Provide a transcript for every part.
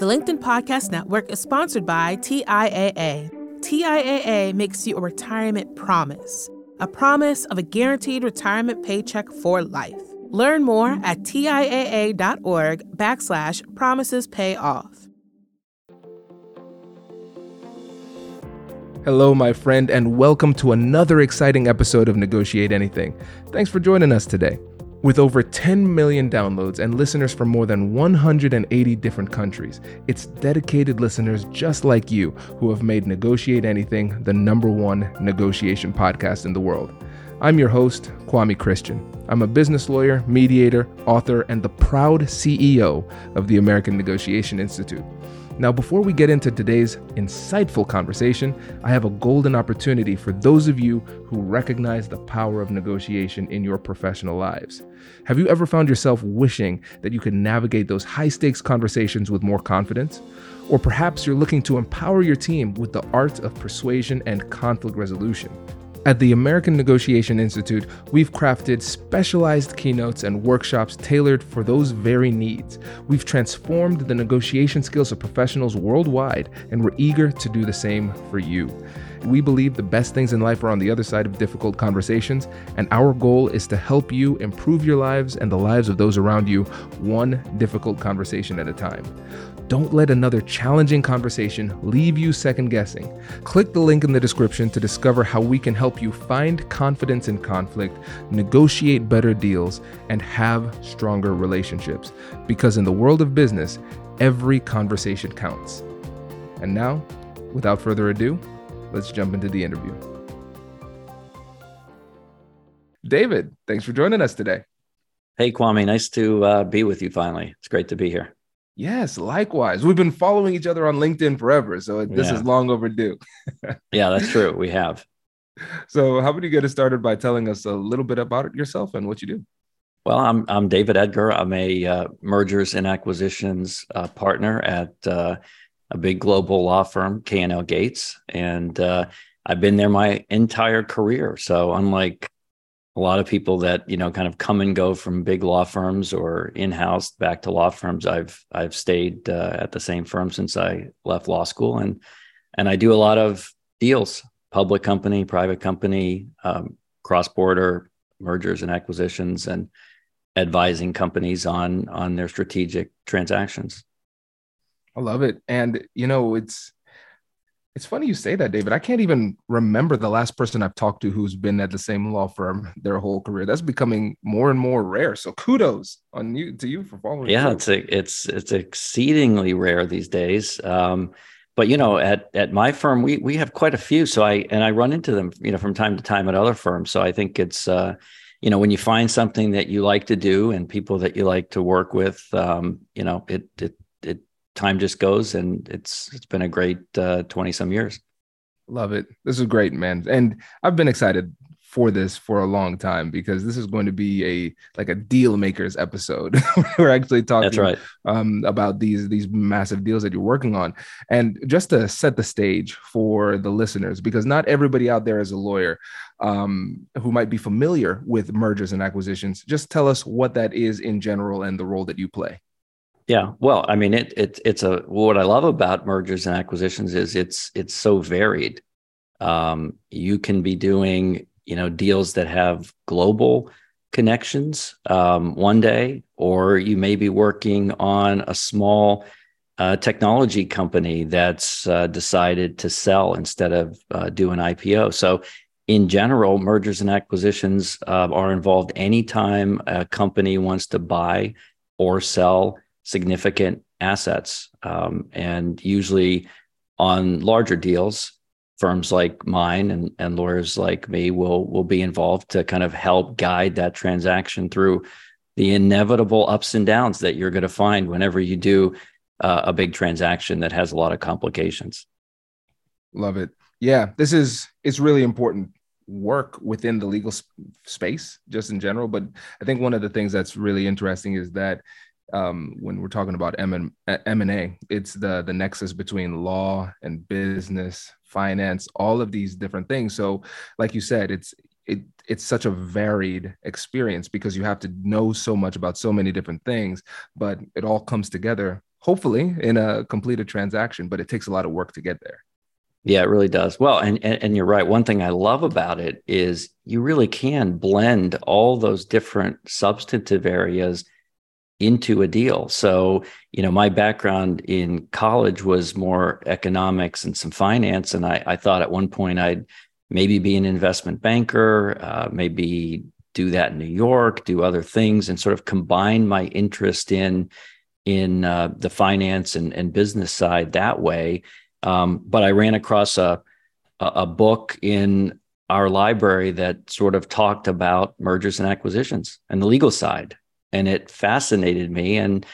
The LinkedIn Podcast Network is sponsored by TIAA. TIAA makes you a retirement promise, a promise of a guaranteed retirement paycheck for life. Learn more at TIAA.org/promises pay off. Hello, my friend, and welcome to another exciting episode of Negotiate Anything. Thanks for joining us today. With over 10 million downloads and listeners from more than 180 different countries, it's dedicated listeners just like you who have made Negotiate Anything the #1 negotiation podcast in the world. I'm your host, Kwame Christian. I'm a business lawyer, mediator, author, and the proud CEO of the American Negotiation Institute. Now, before we get into today's insightful conversation, I have a golden opportunity for those of you who recognize the power of negotiation in your professional lives. Have you ever found yourself wishing that you could navigate those high-stakes conversations with more confidence? Or perhaps you're looking to empower your team with the art of persuasion and conflict resolution. At the American Negotiation Institute, we've crafted specialized keynotes and workshops tailored for those very needs. We've transformed the negotiation skills of professionals worldwide, and we're eager to do the same for you. We believe the best things in life are on the other side of difficult conversations, and our goal is to help you improve your lives and the lives of those around you, one difficult conversation at a time. Don't let another challenging conversation leave you second guessing. Click the link in the description to discover how we can help you find confidence in conflict, negotiate better deals, and have stronger relationships. Because in the world of business, every conversation counts. And now, without further ado, let's jump into the interview. David, thanks for joining us today. Hey, Kwame, nice to be with you finally. It's great to be here. Yes, likewise. We've been following each other on LinkedIn forever, so this is long overdue. Yeah, that's true. We have. So how about you get us started by telling us a little bit about yourself and what you do? Well, I'm David Edgar. I'm a mergers and acquisitions partner at a big global law firm, K&L Gates, and I've been there my entire career. So unlike a lot of people that, kind of come and go from big law firms or in-house back to law firms, I've stayed at the same firm since I left law school, and I do a lot of deals, public company, private company, cross-border mergers and acquisitions, and advising companies on their strategic transactions. I love it. And, it's funny you say that, David. I can't even remember the last person I've talked to who's been at the same law firm their whole career. That's becoming more and more rare. So kudos to you for following. Yeah, it's exceedingly rare these days. But at my firm, we have quite a few. So I run into them, from time to time at other firms. So I think it's when you find something that you like to do and people that you like to work with, time just goes, and it's been a great 20 some years. Love it. This is great, man. And I've been excited for this for a long time because this is going to be a deal makers episode. We're actually talking That's right. About these massive deals that you're working on. And just to set the stage for the listeners, because not everybody out there is a lawyer who might be familiar with mergers and acquisitions, just tell us what that is in general and the role that you play. Yeah, well, I mean, it's what I love about mergers and acquisitions is it's so varied. You can be doing, deals that have global connections one day, or you may be working on a small technology company that's decided to sell instead of do an IPO. So in general, mergers and acquisitions are involved anytime a company wants to buy or sell significant assets. And usually on larger deals, firms like mine and lawyers like me will be involved to kind of help guide that transaction through the inevitable ups and downs that you're going to find whenever you do a big transaction that has a lot of complications. Love it. Yeah, it's really important work within the legal space, just in general. But I think one of the things that's really interesting is that when we're talking about M&A, it's the nexus between law and business, finance, all of these different things. So like you said, it's such a varied experience because you have to know so much about so many different things, but it all comes together hopefully in a completed transaction, but it takes a lot of work to get there. Yeah, it really does. Well, and you're right. One thing I love about it is you really can blend all those different substantive areas into a deal. So, my background in college was more economics and some finance. And I thought at one point I'd maybe be an investment banker, maybe do that in New York, do other things, and sort of combine my interest in the finance and business side that way. But I ran across a book in our library that sort of talked about mergers and acquisitions and the legal side, and it fascinated me. And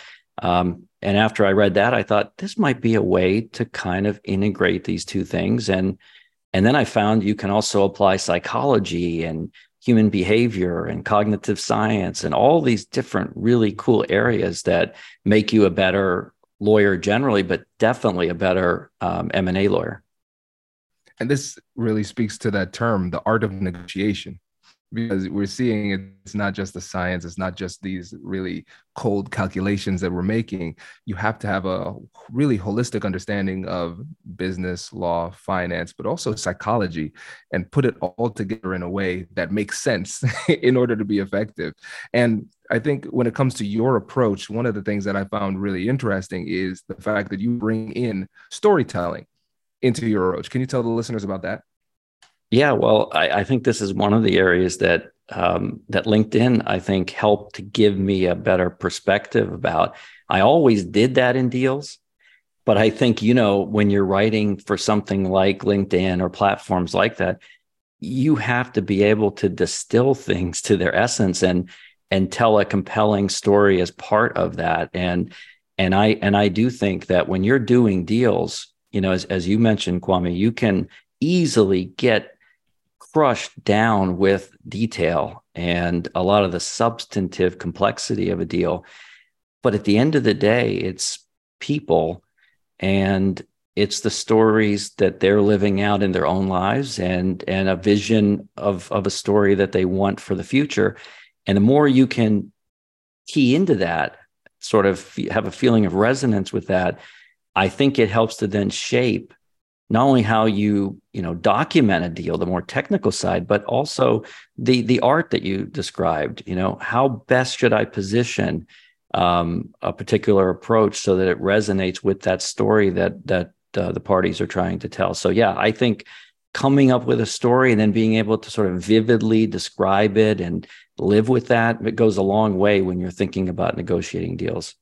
after I read that, I thought this might be a way to kind of integrate these two things. And then I found you can also apply psychology and human behavior and cognitive science and all these different really cool areas that make you a better lawyer generally, but definitely a better M&A lawyer. And this really speaks to that term, the art of negotiation, because we're seeing it's not just the science, it's not just these really cold calculations that we're making. You have to have a really holistic understanding of business, law, finance, but also psychology, and put it all together in a way that makes sense in order to be effective. And I think when it comes to your approach, one of the things that I found really interesting is the fact that you bring in storytelling into your approach. Can you tell the listeners about that? Yeah, well, I think this is one of the areas that that LinkedIn, I think, helped to give me a better perspective about. I always did that in deals, but I think, when you're writing for something like LinkedIn or platforms like that, you have to be able to distill things to their essence and tell a compelling story as part of that. And I do think that when you're doing deals, as you mentioned, Kwame, you can easily get crushed down with detail and a lot of the substantive complexity of a deal. But at the end of the day, it's people and it's the stories that they're living out in their own lives and a vision of a story that they want for the future. And the more you can key into that, sort of have a feeling of resonance with that, I think it helps to then shape not only how you document a deal, the more technical side, but also the art that you described. How best should I position a particular approach so that it resonates with that story that the parties are trying to tell. So yeah, I think coming up with a story and then being able to sort of vividly describe it and live with that, it goes a long way when you're thinking about negotiating deals.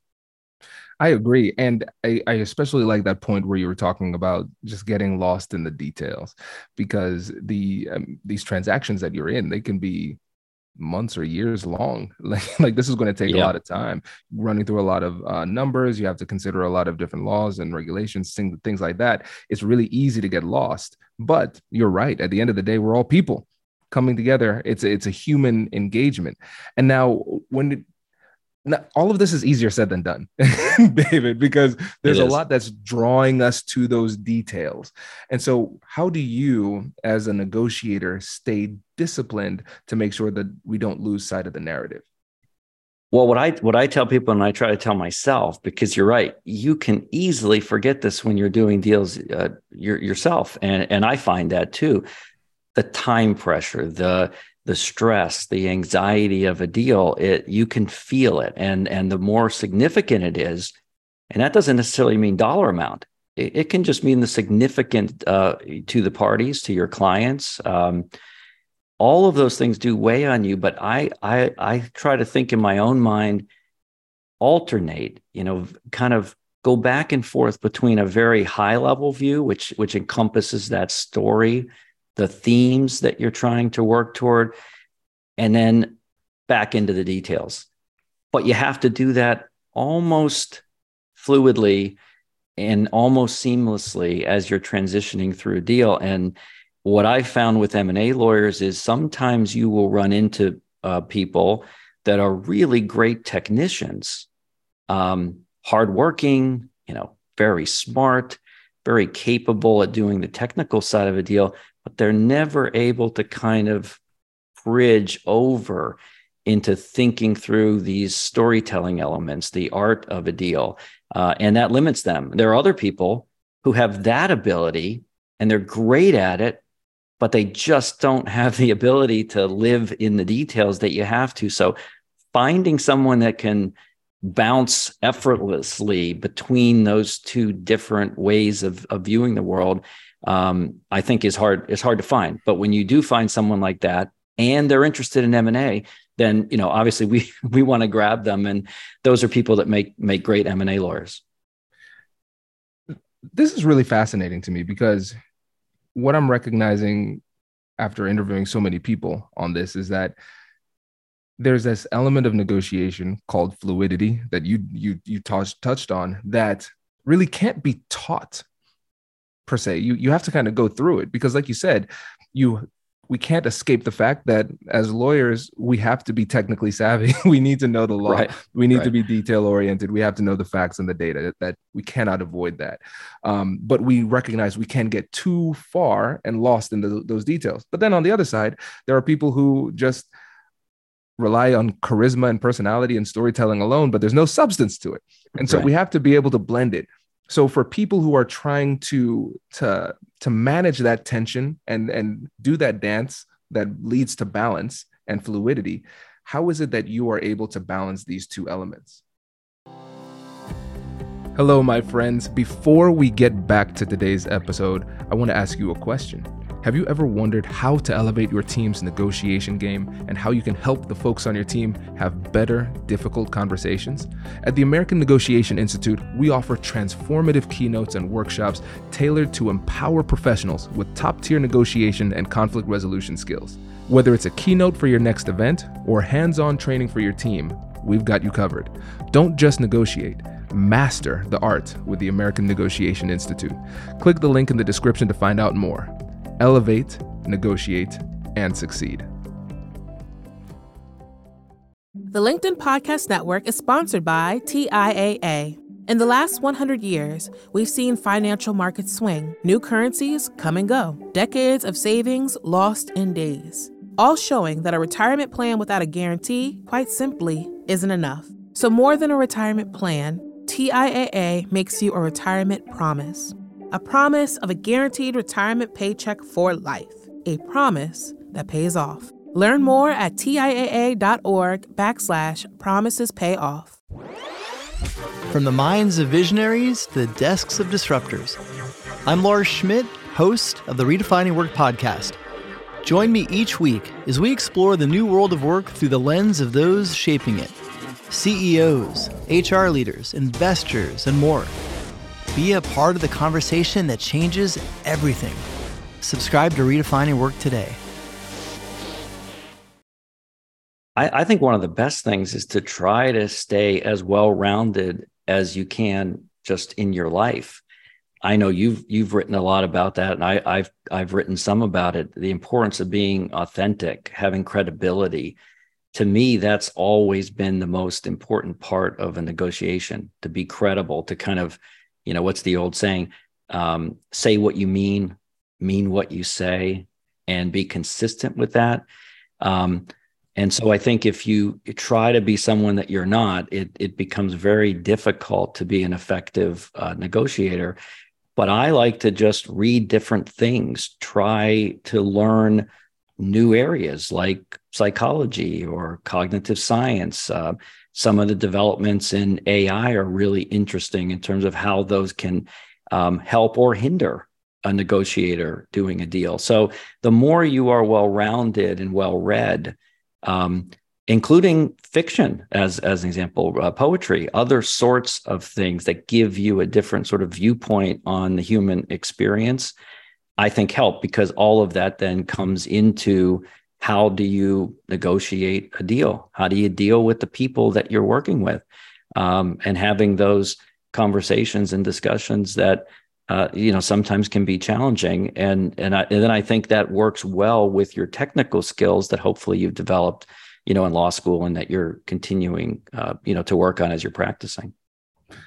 I agree. And I especially like that point where you were talking about just getting lost in the details, because these transactions that you're in, they can be months or years long. Like this is going to take a lot of time running through a lot of numbers. You have to consider a lot of different laws and regulations, things like that. It's really easy to get lost. But you're right. At the end of the day, we're all people coming together. It's a human engagement. And now now, all of this is easier said than done, David, because there's a lot that's drawing us to those details. And so how do you, as a negotiator, stay disciplined to make sure that we don't lose sight of the narrative? Well, what I tell people, and I try to tell myself, because you're right, you can easily forget this when you're doing deals yourself. And I find that too. The time pressure, the stress, the anxiety of a deal, you can feel it. And the more significant it is, and that doesn't necessarily mean dollar amount. It can just mean the significant to the parties, to your clients. All of those things do weigh on you, but I try to think in my own mind, alternate, kind of go back and forth between a very high level view, which encompasses that story, the themes that you're trying to work toward, and then back into the details. But you have to do that almost fluidly and almost seamlessly as you're transitioning through a deal. And what I found with M&A lawyers is sometimes you will run into people that are really great technicians, hardworking, very smart, very capable at doing the technical side of a deal, but they're never able to kind of bridge over into thinking through these storytelling elements, the art of a deal. and that limits them. There are other people who have that ability and they're great at it, but they just don't have the ability to live in the details that you have to. So finding someone that can bounce effortlessly between those two different ways of viewing the world, I think is hard to find. But when you do find someone like that and they're interested in M&A, then, obviously we want to grab them. And those are people that make great M&A lawyers. This is really fascinating to me because what I'm recognizing after interviewing so many people on this is that there's this element of negotiation called fluidity that you touched on that really can't be taught per se. You have to kind of go through it because, like you said, we can't escape the fact that as lawyers, we have to be technically savvy. We need to know the law. Right. We need to be detail oriented. We have to know the facts and the data, that we cannot avoid that. But we recognize we can get too far and lost in those details. But then on the other side, there are people who just rely on charisma and personality and storytelling alone, but there's no substance to it. And so we have to be able to blend it. So for people who are trying to manage that tension and do that dance that leads to balance and fluidity, how is it that you are able to balance these two elements? Hello, my friends. Before we get back to today's episode, I want to ask you a question. Have you ever wondered how to elevate your team's negotiation game and how you can help the folks on your team have better, difficult conversations? At the American Negotiation Institute, we offer transformative keynotes and workshops tailored to empower professionals with top-tier negotiation and conflict resolution skills. Whether it's a keynote for your next event or hands-on training for your team, we've got you covered. Don't just negotiate. Master the art with the American Negotiation Institute. Click the link in the description to find out more. Elevate, negotiate, and succeed. The LinkedIn Podcast Network is sponsored by TIAA. In the last 100 years, we've seen financial markets swing, new currencies come and go, decades of savings lost in days, all showing that a retirement plan without a guarantee, quite simply, isn't enough. So more than a retirement plan, TIAA makes you a retirement promise. A promise of a guaranteed retirement paycheck for life. A promise that pays off. Learn more at TIAA.org/promisespayoff. From the minds of visionaries to the desks of disruptors, I'm Lars Schmidt, host of the Redefining Work podcast. Join me each week as we explore the new world of work through the lens of those shaping it. CEOs, HR leaders, investors, and more. Be a part of the conversation that changes everything. Subscribe to Redefining Work today. I think one of the best things is to try to stay as well-rounded as you can just in your life. I know you've written a lot about that, and I've written some about it. The importance of being authentic, having credibility. To me, that's always been the most important part of a negotiation, to be credible, to kind of, what's the old saying? Say what you mean what you say, and be consistent with that. And so I think if you try to be someone that you're not, it becomes very difficult to be an effective negotiator. But I like to just read different things, try to learn new areas like psychology or cognitive science. Some of the developments in AI are really interesting in terms of how those can help or hinder a negotiator doing a deal. So the more you are well-rounded and well-read, including fiction as an example, poetry, other sorts of things that give you a different sort of viewpoint on the human experience, I think help, because all of that then comes into how do you negotiate a deal? How do you deal with the people that you're working with? And having those conversations and discussions that, sometimes can be challenging. And then I think that works well with your technical skills that hopefully you've developed, in law school and that you're continuing, to work on as you're practicing.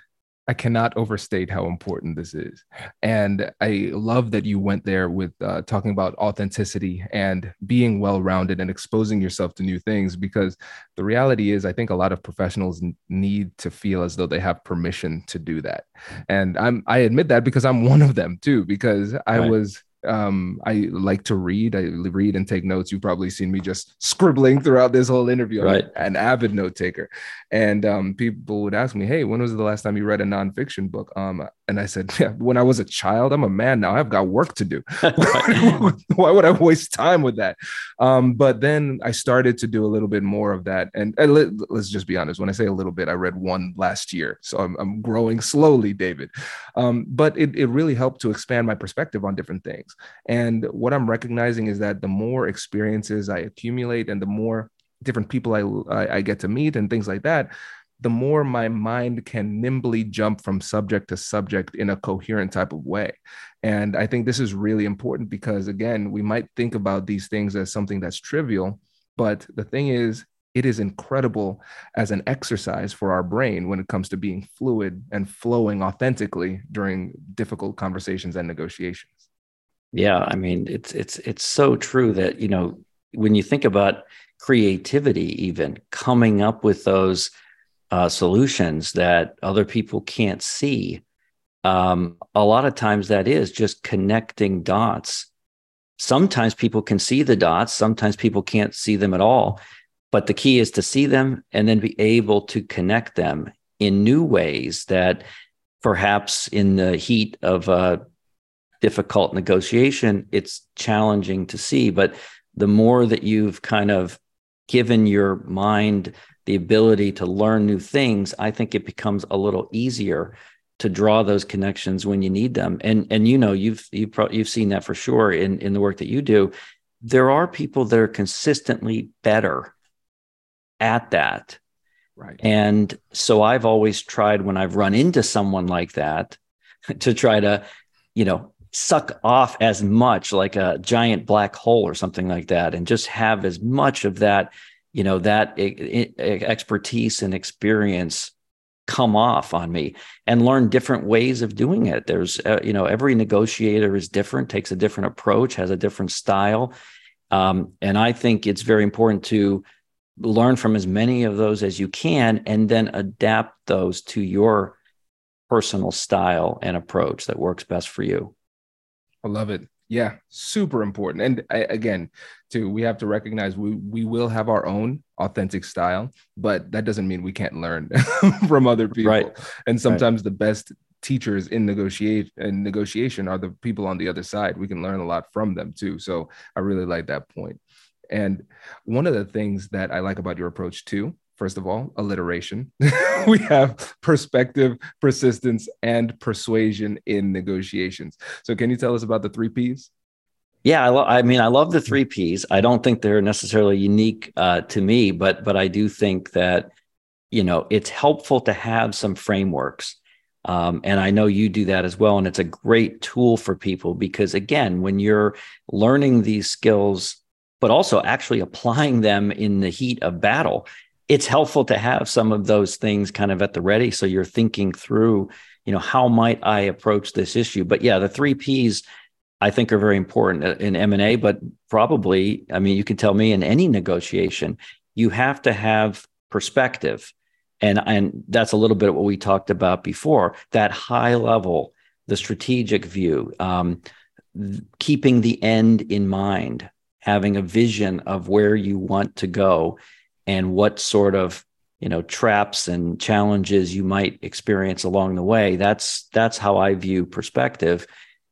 I cannot overstate how important this is. And I love that you went there with talking about authenticity and being well rounded and exposing yourself to new things, because the reality is, I think a lot of professionals need to feel as though they have permission to do that. And I admit that because I'm one of them too, because Right. I like to read. I read and take notes. You've probably seen me just scribbling throughout this whole interview. I'm Right. an avid note taker. And people would ask me, "Hey, when was the last time you read a nonfiction book?" And I said, "Yeah, when I was a child. I'm a man now. I've got work to do. Why would I waste time with that?" But then I started to do a little bit more of that. And let's just be honest. When I say a little bit, I read one last year, so I'm growing slowly, David. But it really helped to expand my perspective on different things. And what I'm recognizing is that the more experiences I accumulate and the more different people I get to meet and things like that, the more my mind can nimbly jump from subject to subject in a coherent type of way. And I think this is really important because, again, we might think about these things as something that's trivial, but the thing is, it is incredible as an exercise for our brain when it comes to being fluid and flowing authentically during difficult conversations and negotiations. Yeah, I mean, it's so true that, you know, when you think about creativity, even coming up with those solutions that other people can't see, a lot of times that is just connecting dots. Sometimes people can see the dots, sometimes people can't see them at all. But the key is to see them and then be able to connect them in new ways that perhaps in the heat of a difficult negotiation, it's challenging to see. But the more that you've kind of given your mind the ability to learn new things, I think it becomes a little easier to draw those connections when you need them. And you know, you've seen that for sure in the work that you do. There are people that are consistently better at that. Right. And so I've always tried, when I've run into someone like that, to try to, you know, suck off as much, like a giant black hole or something like that, and just have as much of that, you know, that expertise and experience come off on me, and learn different ways of doing it. There's, you know, every negotiator is different, takes a different approach, has a different style. And I think it's very important to learn from as many of those as you can, and then adapt those to your personal style and approach that works best for you. I love it. Yeah, super important. And again, too, we have to recognize we will have our own authentic style, but that doesn't mean we can't learn from other people. Right. And sometimes the best teachers in negotiation are the people on the other side. We can learn a lot from them too. So I really like that point. And one of the things that I like about your approach too, first of all, alliteration. We have perspective, persistence, and persuasion in negotiations. So can you tell us about the 3 Ps? Yeah, I mean, I love the 3 Ps. I don't think they're necessarily unique to me, but I do think that, you know, it's helpful to have some frameworks. And I know you do that as well. And it's a great tool for people because, again, when you're learning these skills, but also actually applying them in the heat of battle, it's helpful to have some of those things kind of at the ready. So you're thinking through, you know, how might I approach this issue? But yeah, the 3 Ps I think are very important in M&A, but probably, I mean, you can tell me in any negotiation, you have to have perspective. And that's a little bit of what we talked about before, that high level, the strategic view, keeping the end in mind, having a vision of where you want to go and what sort of, you know, traps and challenges you might experience along the way. That's how I view perspective.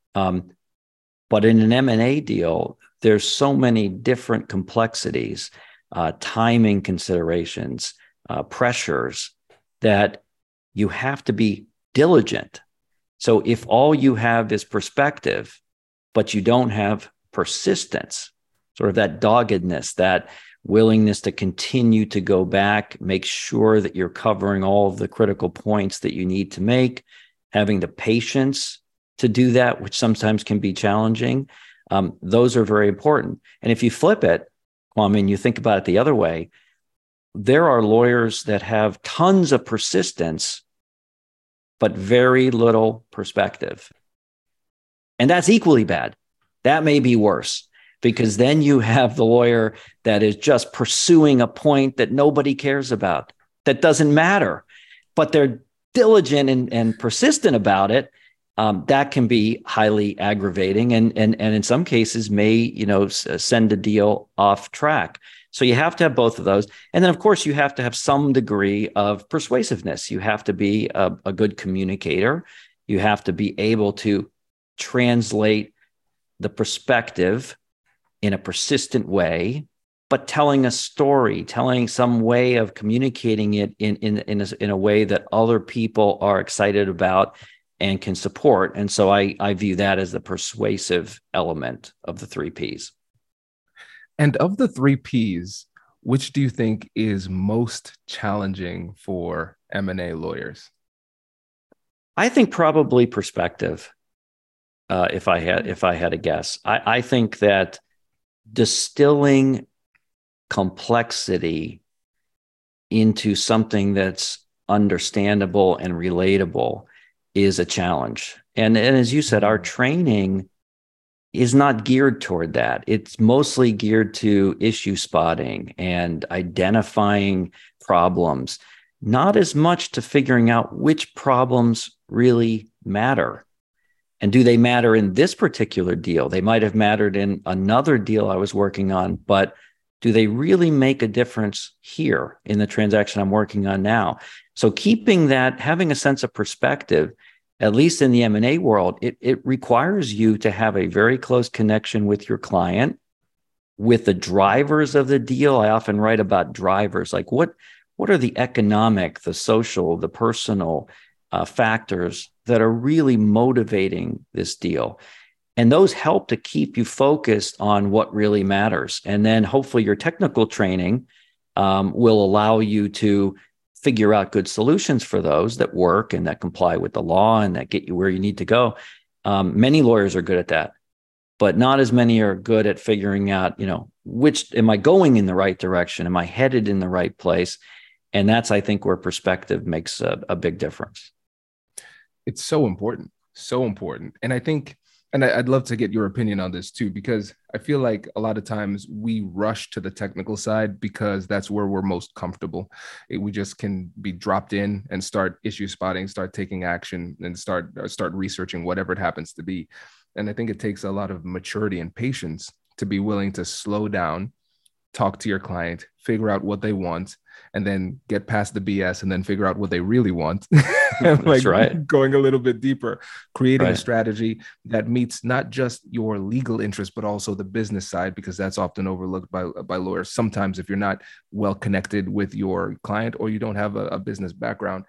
But in an M&A deal, there's so many different complexities, timing considerations, pressures, that you have to be diligent. So if all you have is perspective, but you don't have persistence, sort of that doggedness, that willingness to continue to go back, make sure that you're covering all of the critical points that you need to make, having the patience to do that, which sometimes can be challenging. Those are very important. And if you flip it, Kwame, and you think about it the other way, there are lawyers that have tons of persistence, but very little perspective. And that's equally bad. That may be worse, because then you have the lawyer that is just pursuing a point that nobody cares about, that doesn't matter, but they're diligent and persistent about it. That can be highly aggravating, and in some cases may send a deal off track. So you have to have both of those, and then of course you have to have some degree of persuasiveness. You have to be a good communicator. You have to be able to translate the perspective in a persistent way, but telling a story, telling some way of communicating it in a way that other people are excited about and can support. And so I view that as the persuasive element of the 3 Ps. And of the 3 Ps, which do you think is most challenging for M&A lawyers? I think probably perspective. If I had a guess, I think that distilling complexity into something that's understandable and relatable is a challenge. And as you said, our training is not geared toward that. It's mostly geared to issue spotting and identifying problems, not as much to figuring out which problems really matter. And do they matter in this particular deal? They might have mattered in another deal I was working on, but do they really make a difference here in the transaction I'm working on now? So keeping that, having a sense of perspective, at least in the M&A world, it requires you to have a very close connection with your client, with the drivers of the deal. I often write about drivers, like what are the economic, the social, the personal factors that are really motivating this deal. And those help to keep you focused on what really matters. And then hopefully your technical training will allow you to figure out good solutions for those that work and that comply with the law and that get you where you need to go. Many lawyers are good at that, but not as many are good at figuring out, which, am I going in the right direction? Am I headed in the right place? And that's, I think, where perspective makes a big difference. It's so important. And I think, and I'd love to get your opinion on this too, because I feel like a lot of times we rush to the technical side because that's where we're most comfortable. We just can be dropped in and start issue spotting, start taking action, and start researching whatever it happens to be. And I think it takes a lot of maturity and patience to be willing to slow down, talk to your client, figure out what they want, and then get past the BS and then figure out what they really want. That's right. Going a little bit deeper, creating a strategy that meets not just your legal interests, but also the business side, because that's often overlooked by lawyers. Sometimes if you're not well connected with your client or you don't have a business background.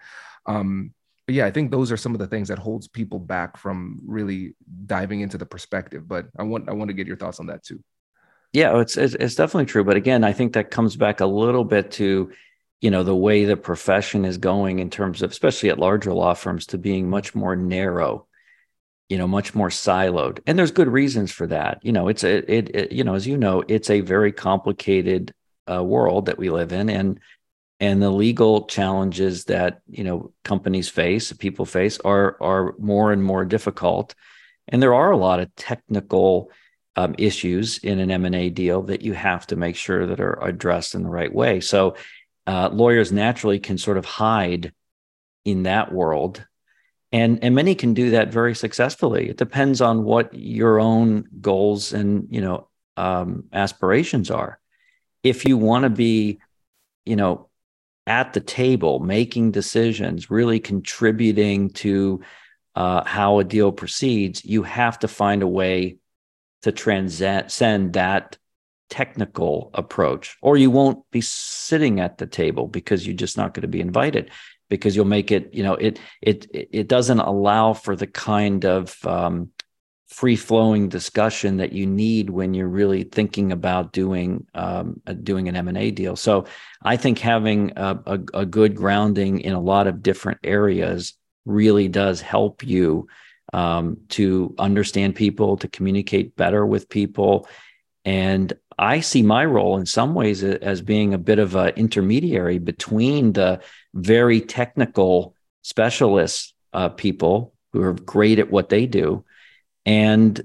But yeah, I think those are some of the things that holds people back from really diving into the perspective. But I want to get your thoughts on that too. Yeah, it's definitely true. But again, I think that comes back a little bit to, the way the profession is going in terms of, especially at larger law firms, to being much more narrow, much more siloed. And there's good reasons for that. It's as you know, it's a very complicated world that we live in, and the legal challenges that, companies face, people face are more and more difficult. And there are a lot of technical issues in an M&A deal that you have to make sure that are addressed in the right way. So lawyers naturally can sort of hide in that world, and many can do that very successfully. It depends on what your own goals and aspirations are. If you want to be at the table making decisions, really contributing to how a deal proceeds, you have to find a way to transcend that technical approach, or you won't be sitting at the table because you're just not going to be invited, because you'll make it, it doesn't allow for the kind of free-flowing discussion that you need when you're really thinking about doing an M&A deal. So I think having a good grounding in a lot of different areas really does help you to understand people, to communicate better with people. And I see my role in some ways as being a bit of an intermediary between the very technical specialists people who are great at what they do, and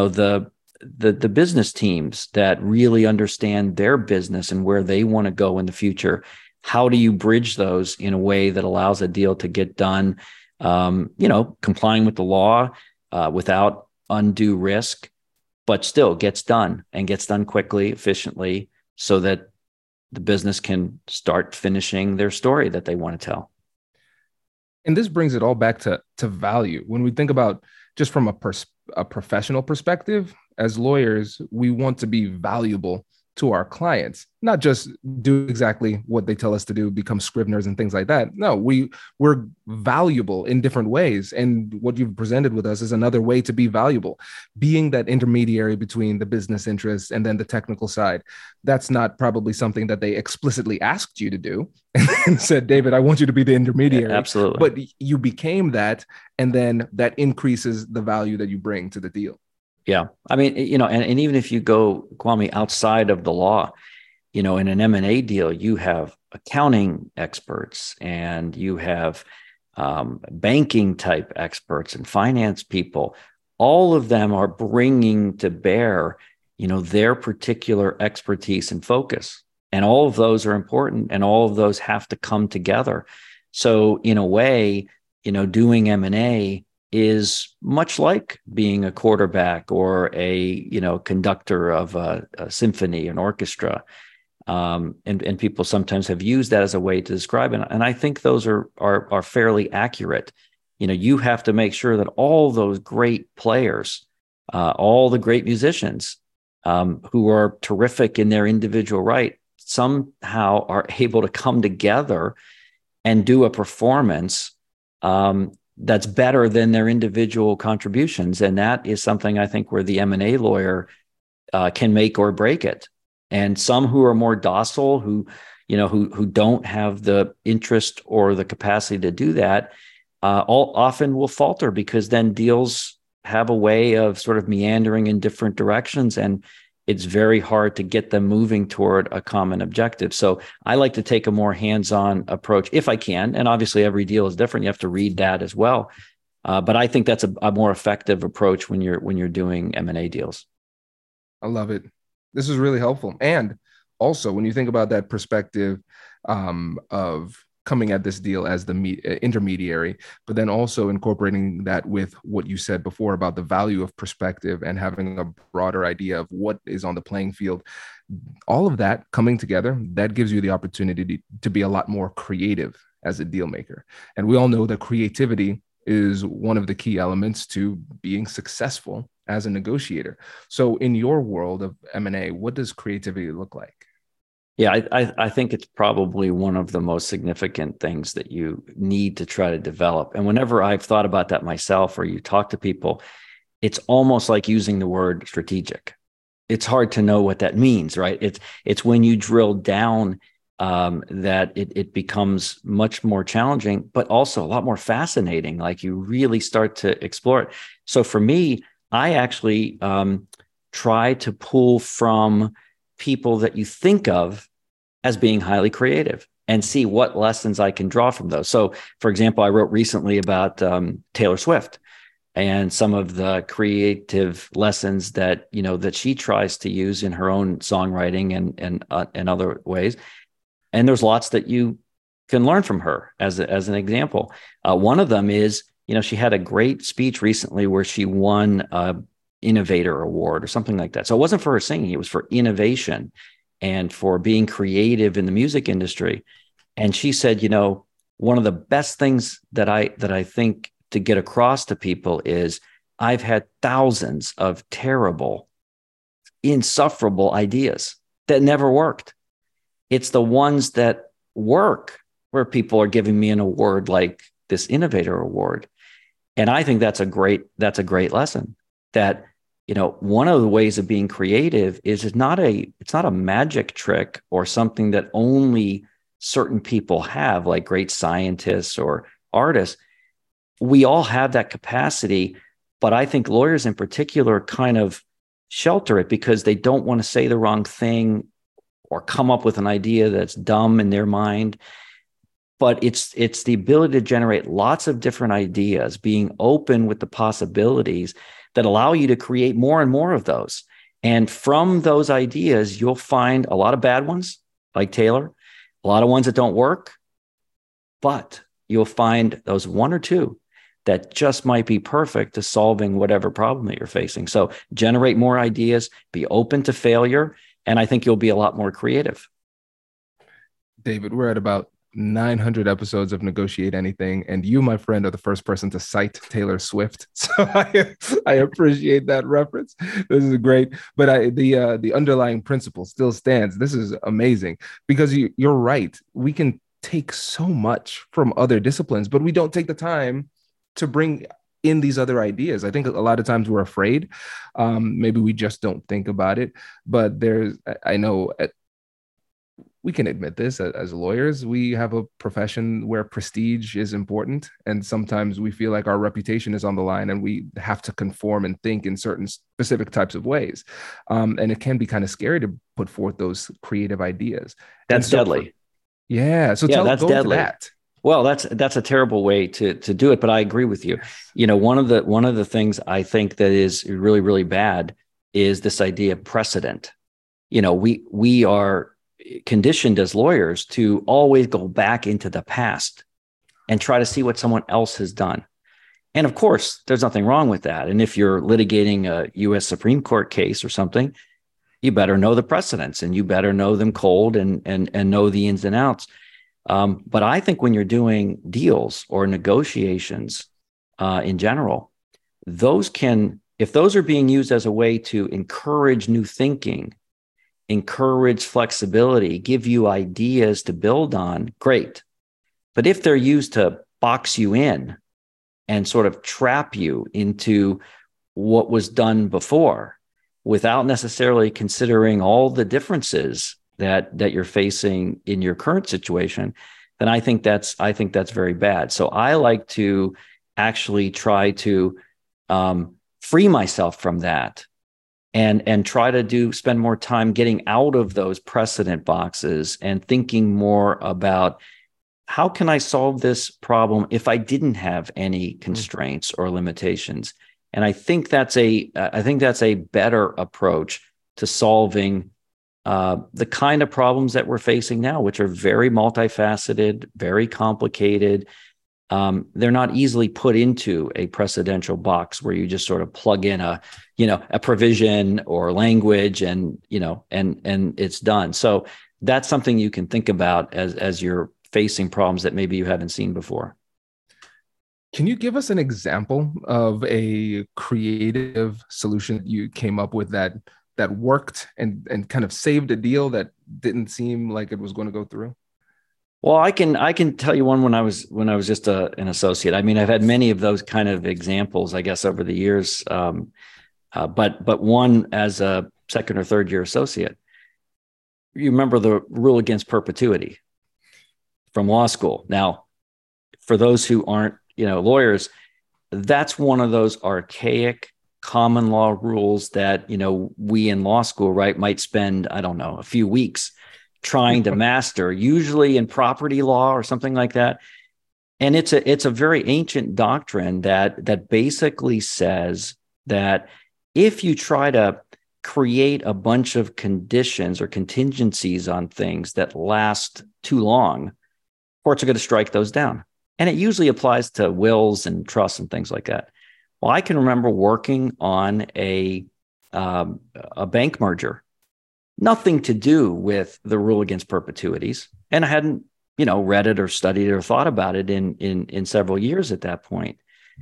the business teams that really understand their business and where they want to go in the future. How do you bridge those in a way that allows a deal to get done, complying with the law without undue risk, but still gets done and gets done quickly, efficiently, so that the business can start finishing their story that they want to tell. And this brings it all back to value. When we think about just from a professional perspective, as lawyers, we want to be valuable to our clients, not just do exactly what they tell us to do, become scriveners and things like that. No, we're valuable in different ways. And what you've presented with us is another way to be valuable, being that intermediary between the business interests and then the technical side. That's not probably something that they explicitly asked you to do and said, David, I want you to be the intermediary. Yeah, absolutely. But you became that, and then that increases the value that you bring to the deal. Yeah. I mean, and even if you go, Kwame, outside of the law, in an M&A deal, you have accounting experts and you have banking type experts and finance people. All of them are bringing to bear, their particular expertise and focus. And all of those are important, and all of those have to come together. So in a way, doing M&A is much like being a quarterback or a conductor of a symphony, an orchestra, and people sometimes have used that as a way to describe it. And I think those are fairly accurate. You have to make sure that all those great players, all the great musicians, who are terrific in their individual right, somehow are able to come together and do a performance that's better than their individual contributions. And that is something I think where the M&A lawyer can make or break it. And some who are more docile, who don't have the interest or the capacity to do that, often will falter, because then deals have a way of sort of meandering in different directions, and it's very hard to get them moving toward a common objective. So I like to take a more hands-on approach if I can. And obviously every deal is different. You have to read that as well. But I think that's a more effective approach when you're doing M&A deals. I love it. This is really helpful. And also when you think about that perspective of coming at this deal as the intermediary, but then also incorporating that with what you said before about the value of perspective and having a broader idea of what is on the playing field, all of that coming together, that gives you the opportunity to be a lot more creative as a deal maker. And we all know that creativity is one of the key elements to being successful as a negotiator. So in your world of M&A, what does creativity look like? Yeah, I think it's probably one of the most significant things that you need to try to develop. And whenever I've thought about that myself, or you talk to people, it's almost like using the word strategic. It's hard to know what that means, right? It's when you drill down that it becomes much more challenging, but also a lot more fascinating. Like you really start to explore it. So for me, I actually try to pull from people that you think of as being highly creative and see what lessons I can draw from those. So, for example, I wrote recently about Taylor Swift and some of the creative lessons that she tries to use in her own songwriting and other ways. And there's lots that you can learn from her as an example. One of them is, she had a great speech recently where she won Innovator Award or something like that. So it wasn't for her singing, it was for innovation and for being creative in the music industry. And she said, one of the best things that I think to get across to people is I've had thousands of terrible, insufferable ideas that never worked. It's the ones that work where people are giving me an award like this Innovator Award. And I think that's a great lesson, that one of the ways of being creative is it's not a magic trick or something that only certain people have, like great scientists or artists. We all have that capacity, but I think lawyers in particular kind of shelter it because they don't want to say the wrong thing or come up with an idea that's dumb in their mind. but it's the ability to generate lots of different ideas, being open with the possibilities that allow you to create more and more of those. And from those ideas, you'll find a lot of bad ones, like Taylor, a lot of ones that don't work, but you'll find those one or two that just might be perfect to solving whatever problem that you're facing. So generate more ideas, be open to failure, and I think you'll be a lot more creative. David, we're at about 900 episodes of Negotiate Anything, and you, my friend, are the first person to cite Taylor Swift. So I appreciate that reference. This is great. But the underlying principle still stands. This is amazing because you're right. We can take so much from other disciplines, but we don't take the time to bring in these other ideas. I think a lot of times we're afraid. Maybe we just don't think about it. But I know we can admit this as lawyers. We have a profession where prestige is important. And sometimes we feel like our reputation is on the line and we have to conform and think in certain specific types of ways. And it can be kind of scary to put forth those creative ideas. That's deadly. So that's go deadly. Into that. Well, that's a terrible way to do it, but I agree with you. You know, one of the things I think that is really, really bad is this idea of precedent. You know, we are conditioned as lawyers to always go back into the past and try to see what someone else has done. And of course, there's nothing wrong with that. And if you're litigating a U.S. Supreme Court case or something, you better know the precedents and you better know them cold and know the ins and outs. But I think when you're doing deals or negotiations in general, if those are being used as a way to encourage new thinking, encourage flexibility, give you ideas to build on, great. But if they're used to box you in and sort of trap you into what was done before without necessarily considering all the differences that you're facing in your current situation, then I think that's very bad. So I like to actually try to free myself from that and try to spend more time getting out of those precedent boxes and thinking more about how can I solve this problem if I didn't have any constraints or limitations. And I think that's a better approach to solving the kind of problems that we're facing now, which are very multifaceted, very complicated. They're not easily put into a precedential box where you just sort of plug in a provision or language and it's done. So that's something you can think about as you're facing problems that maybe you haven't seen before. Can you give us an example of a creative solution you came up with that worked and kind of saved a deal that didn't seem like it was going to go through? Well, I can tell you one when I was just an associate. I mean, I've had many of those kind of examples, I guess, over the years. But one as a second or third year associate. You remember the rule against perpetuity from law school. Now, for those who aren't, lawyers, that's one of those archaic common law rules that, we in law school, right, might spend, I don't know, a few weeks trying to master, usually in property law or something like that. And it's a very ancient doctrine that basically says that if you try to create a bunch of conditions or contingencies on things that last too long, courts are going to strike those down. And it usually applies to wills and trusts and things like that. Well, I can remember working on a bank merger, nothing to do with the rule against perpetuities. And I hadn't, read it or studied it or thought about it in several years at that point.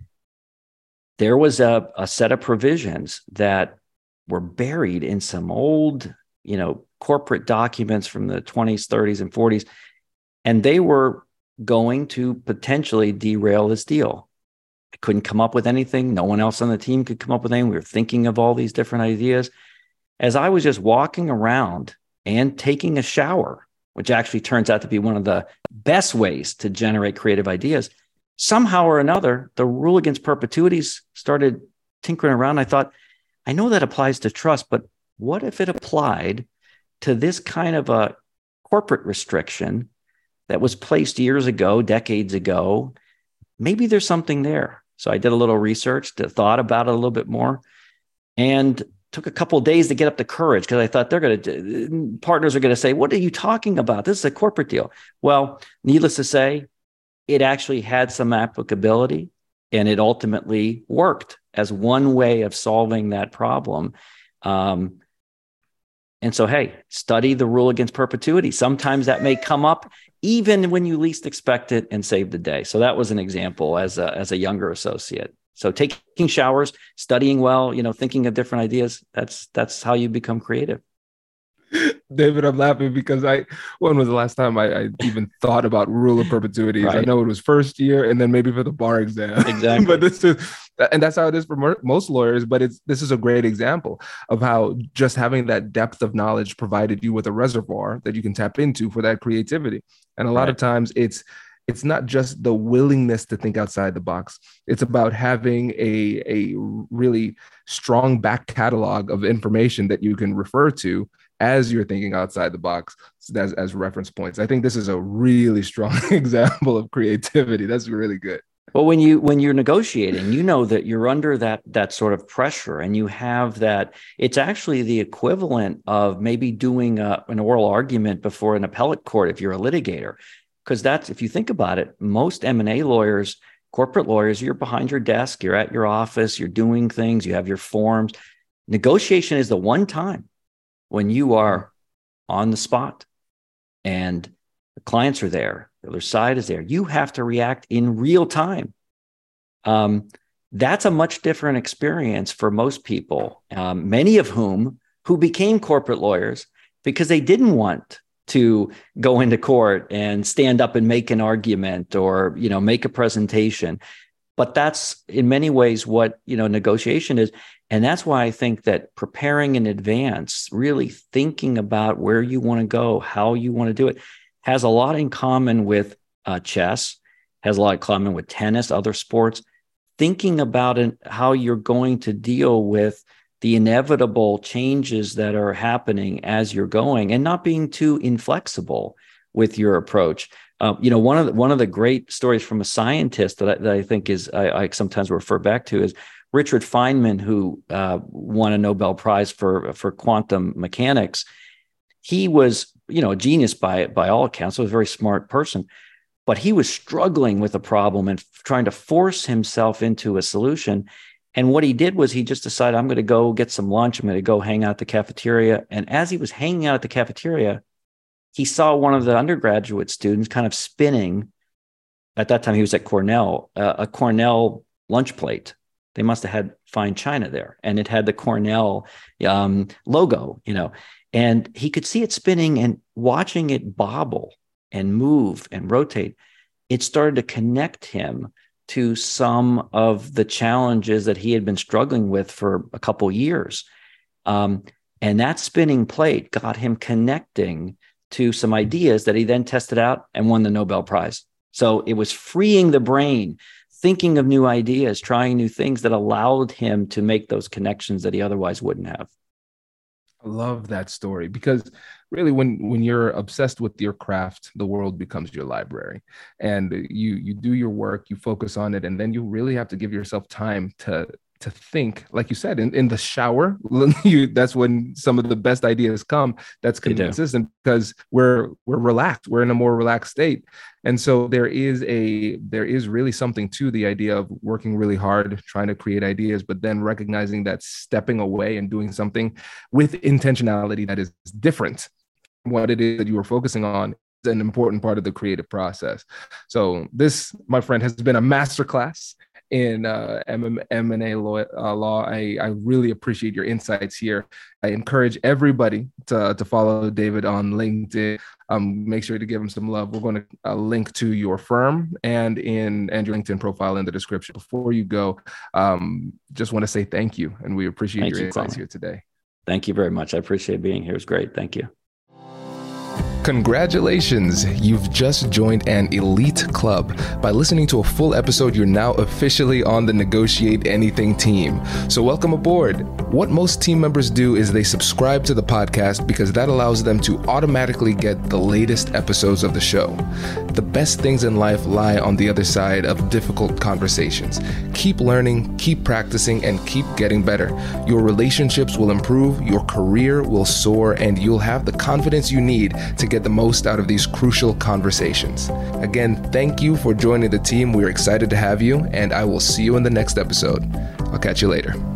There was a set of provisions that were buried in some old, corporate documents from the 20s, 30s, and 40s. And they were going to potentially derail this deal. I couldn't come up with anything. No one else on the team could come up with anything. We were thinking of all these different ideas. As I was just walking around and taking a shower, which actually turns out to be one of the best ways to generate creative ideas, somehow or another, the rule against perpetuities started tinkering around. I thought, I know that applies to trust, but what if it applied to this kind of a corporate restriction that was placed years ago, decades ago. Maybe there's something there. So I did a little research, thought about it a little bit more, and took a couple of days to get up the courage, because I thought partners are going to say, what are you talking about? This is a corporate deal. Well, needless to say, it actually had some applicability, and it ultimately worked as one way of solving that problem. And so, hey, study the rule against perpetuity. Sometimes that may come up even when you least expect it and save the day. So that was an example as a younger associate. So taking showers, studying well, thinking of different ideas, that's how you become creative. David, I'm laughing because when was the last time I even thought about rule of perpetuity? Right. I know it was first year and then maybe for the bar exam. Exactly. But that's how it is for most lawyers. But this is a great example of how just having that depth of knowledge provided you with a reservoir that you can tap into for that creativity. And a lot of times it's not just the willingness to think outside the box. It's about having a really strong back catalog of information that you can refer to as you're thinking outside the box as reference points. I think this is a really strong example of creativity. That's really good. Well, when you're negotiating, you know that you're under that sort of pressure, and you have that. It's actually the equivalent of maybe doing an oral argument before an appellate court if you're a litigator, because that's, if you think about it, most M&A lawyers, corporate lawyers, you're behind your desk, you're at your office, you're doing things, you have your forms. Negotiation is the one time when you are on the spot and the clients are there, the other side is there. You have to react in real time. That's a much different experience for most people, many of who became corporate lawyers because they didn't want to go into court and stand up and make an argument or, make a presentation. But that's in many ways what, negotiation is. And that's why I think that preparing in advance, really thinking about where you want to go, how you want to do it, has a lot in common with chess, has a lot in common with tennis, other sports. Thinking about how you're going to deal with the inevitable changes that are happening as you're going, and not being too inflexible with your approach. One of the great stories from a scientist that I think is I sometimes refer back to is Richard Feynman, who won a Nobel Prize for quantum mechanics. He was, a genius by all accounts, so a very smart person, but he was struggling with a problem and trying to force himself into a solution. And what he did was he just decided, I'm going to go get some lunch. I'm going to go hang out at the cafeteria. And as he was hanging out at the cafeteria, he saw one of the undergraduate students kind of spinning. At that time, he was at Cornell, a Cornell lunch plate. They must have had fine china there. And it had the Cornell logo, and he could see it spinning, and watching it bobble and move and rotate. It started to connect him to some of the challenges that he had been struggling with for a couple years. And that spinning plate got him connecting to some ideas that he then tested out and won the Nobel Prize. So it was freeing the brain, thinking of new ideas, trying new things that allowed him to make those connections that he otherwise wouldn't have. I love that story, because really when you're obsessed with your craft, the world becomes your library, and you do your work, you focus on it, and then you really have to give yourself time to think, like you said, in the shower. That's when some of the best ideas come. That's consistent because we're relaxed. We're in a more relaxed state. And so there is really something to the idea of working really hard, trying to create ideas, but then recognizing that stepping away and doing something with intentionality that is different, what it is that you are focusing on, is an important part of the creative process. So this, my friend, has been a masterclass in M&A law. I really appreciate your insights here. I encourage everybody to follow David on LinkedIn. Make sure to give him some love. We're going to link to your firm and your LinkedIn profile in the description. Before you go, just want to say thank you, and we appreciate your insights here today. Thank you very much. I appreciate being here. It was great. Thank you. Congratulations! You've just joined an elite club. By listening to a full episode, you're now officially on the Negotiate Anything team. So welcome aboard. What most team members do is they subscribe to the podcast because that allows them to automatically get the latest episodes of the show. The best things in life lie on the other side of difficult conversations. Keep learning, keep practicing, and keep getting better. Your relationships will improve, your career will soar, and you'll have the confidence you need to get the most out of these crucial conversations. Again, thank you for joining the team. We're excited to have you, and I will see you in the next episode. I'll catch you later.